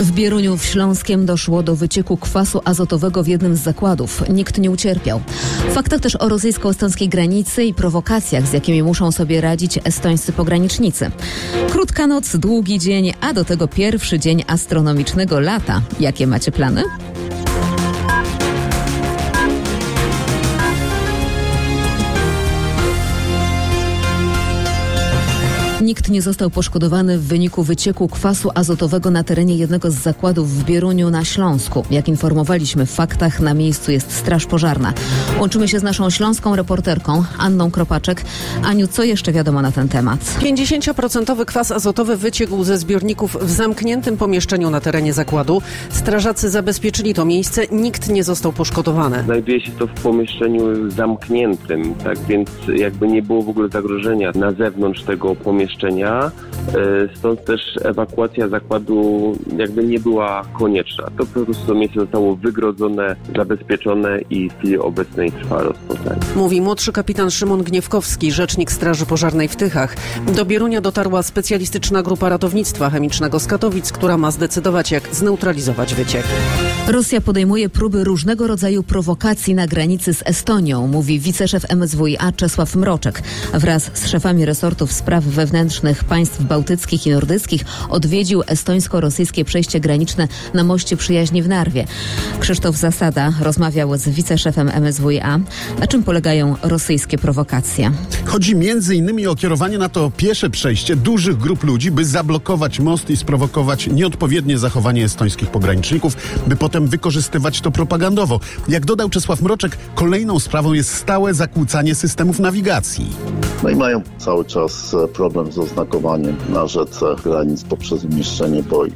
W Bieruniu w Śląskiem doszło do wycieku kwasu azotowego w jednym z zakładów. Nikt nie ucierpiał. W faktach też o rosyjsko-estońskiej granicy i prowokacjach, z jakimi muszą sobie radzić estońscy pogranicznicy. Krótka noc, długi dzień, a do tego pierwszy dzień astronomicznego lata. Jakie macie plany? Nikt nie został poszkodowany w wyniku wycieku kwasu azotowego na terenie jednego z zakładów w Bieruniu na Śląsku. Jak informowaliśmy w faktach, na miejscu jest straż pożarna. Łączymy się z naszą śląską reporterką Anną Kropaczek. Aniu, co jeszcze wiadomo na ten temat? 50% kwas azotowy wyciekł ze zbiorników w zamkniętym pomieszczeniu na terenie zakładu. Strażacy zabezpieczyli to miejsce, nikt nie został poszkodowany. Znajduje się to w pomieszczeniu zamkniętym, tak więc jakby nie było w ogóle zagrożenia na zewnątrz tego pomieszczenia. Stąd też ewakuacja zakładu jakby nie była konieczna. To po prostu to miejsce zostało wygrodzone, zabezpieczone i w chwili obecnej trwa rozpoznanie. Mówi młodszy kapitan Szymon Gniewkowski, rzecznik Straży Pożarnej w Tychach. Do Bierunia dotarła specjalistyczna grupa ratownictwa chemicznego z Katowic, która ma zdecydować, jak zneutralizować wyciek. Rosja podejmuje próby różnego rodzaju prowokacji na granicy z Estonią, mówi wiceszef MSWiA Czesław Mroczek. Wraz z szefami resortów spraw wewnętrznych państw bałtyckich i nordyckich odwiedził estońsko-rosyjskie przejście graniczne na moście przyjaźni w Narwie. Krzysztof Zasada rozmawiał z wiceszefem MSWiA. Na czym polegają rosyjskie prowokacje? Chodzi m.in. o kierowanie na to piesze przejście dużych grup ludzi, by zablokować most i sprowokować nieodpowiednie zachowanie estońskich pograniczników, by potem wykorzystywać to propagandowo. Jak dodał Czesław Mroczek, kolejną sprawą jest stałe zakłócanie systemów nawigacji. No i mają cały czas problem z oznakowaniem na rzece granic poprzez umieszczenie boi.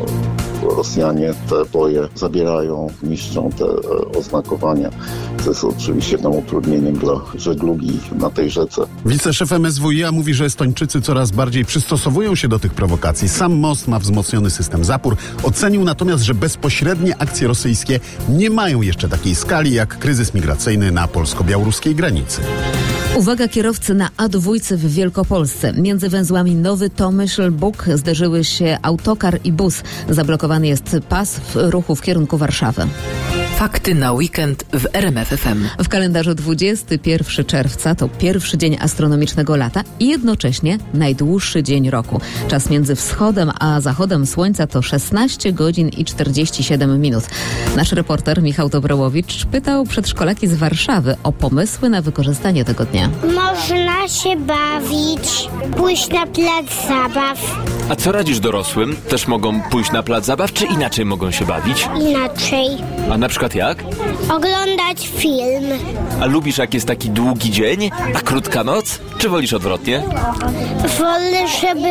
Rosjanie te boje zabierają, niszczą te oznakowania. To jest oczywiście utrudnieniem dla żeglugi na tej rzece. Wiceszef MSWiA mówi, że Estończycy coraz bardziej przystosowują się do tych prowokacji. Sam most ma wzmocniony system zapór. Ocenił natomiast, że bezpośrednie akcje rosyjskie nie mają jeszcze takiej skali jak kryzys migracyjny na polsko-białoruskiej granicy. Uwaga kierowcy na A2 w Wielkopolsce. Między węzłami Nowy Tomyśl, Buk zderzyły się autokar i bus. Zablokowany jest pas w ruchu w kierunku Warszawy. Fakty na weekend w RMF FM. W kalendarzu 21 czerwca to pierwszy dzień astronomicznego lata i jednocześnie najdłuższy dzień roku. Czas między wschodem a zachodem słońca to 16 godzin i 47 minut. Nasz reporter Michał Dobrołowicz pytał przedszkolaki z Warszawy o pomysły na wykorzystanie tego dnia. Można się bawić, pójść na plac zabaw. A co radzisz dorosłym? Też mogą pójść na plac zabaw, czy inaczej mogą się bawić? Inaczej. A na przykład jak? Oglądać film. A lubisz, jak jest taki długi dzień, a krótka noc? Czy wolisz odwrotnie? Wolę,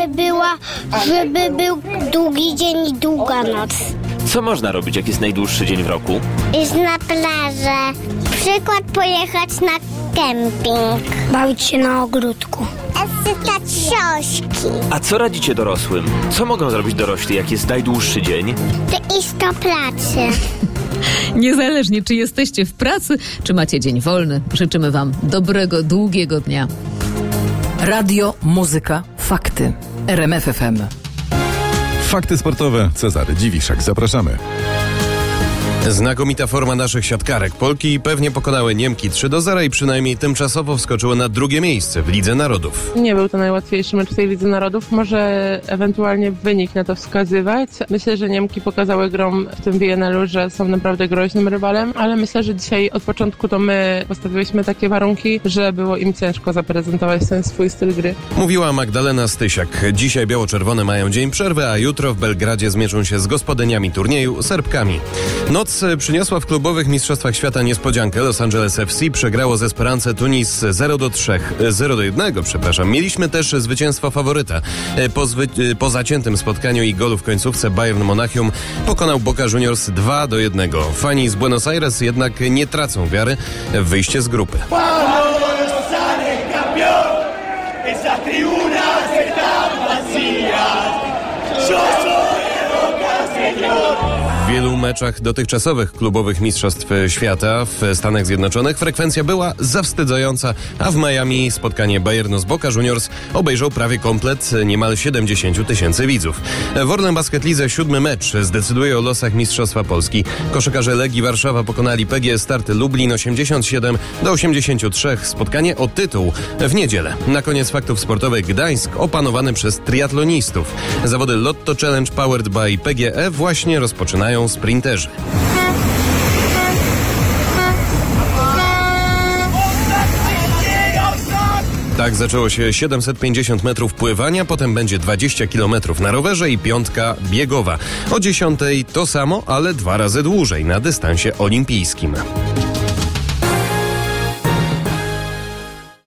żeby był długi dzień i długa noc. Co można robić, jak jest najdłuższy dzień w roku? Iść na plażę. Przykład pojechać na kemping. Bawić się na ogródku. Czytać książki. A co radzicie dorosłym? Co mogą zrobić dorośli, jak jest najdłuższy dzień? To iść do pracy. Niezależnie, czy jesteście w pracy, czy macie dzień wolny, życzymy Wam dobrego, długiego dnia. Radio, muzyka, fakty. RMF FM. Fakty sportowe. Cezary Dziwiszak. Zapraszamy. Znakomita forma naszych siatkarek. Polki pewnie pokonały Niemki 3-0 i przynajmniej tymczasowo wskoczyły na drugie miejsce w Lidze Narodów. Nie był to najłatwiejszy mecz w tej Lidze Narodów. Może ewentualnie wynik na to wskazywać. Myślę, że Niemki pokazały grą w tym WNL-u, że są naprawdę groźnym rywalem, ale myślę, że dzisiaj od początku to my postawiłyśmy takie warunki, że było im ciężko zaprezentować ten swój styl gry. Mówiła Magdalena Stysiak. Dzisiaj biało-czerwone mają dzień przerwy, a jutro w Belgradzie zmierzą się z gospodyniami turnieju, Serbkami. Noc przyniosła w klubowych mistrzostwach świata niespodziankę. Los Angeles FC przegrało z Esperance Tunis 0-1. Mieliśmy też zwycięstwo faworyta. Po zaciętym spotkaniu i golu w końcówce Bayern Monachium pokonał Boca Juniors 2-1. Fani z Buenos Aires jednak nie tracą wiary w wyjście z grupy. W wielu meczach dotychczasowych klubowych mistrzostw świata w Stanach Zjednoczonych frekwencja była zawstydzająca, a w Miami spotkanie Bayernu z Boca Juniors obejrzał prawie komplet niemal 70 000 widzów. W Orlen Basket Lidze 7. mecz zdecyduje o losach Mistrzostwa Polski. Koszykarze Legii Warszawa pokonali PGS Starty Lublin 87-83. Spotkanie o tytuł w niedzielę. Na koniec faktów sportowych Gdańsk opanowany przez triatlonistów. Zawody Lotto Challenge Powered by PGE właśnie rozpoczynają sprinterzy. Tak zaczęło się 750 metrów pływania, potem będzie 20 km na rowerze i 5 biegowa. O 10 to samo, ale 2 razy dłużej na dystansie olimpijskim.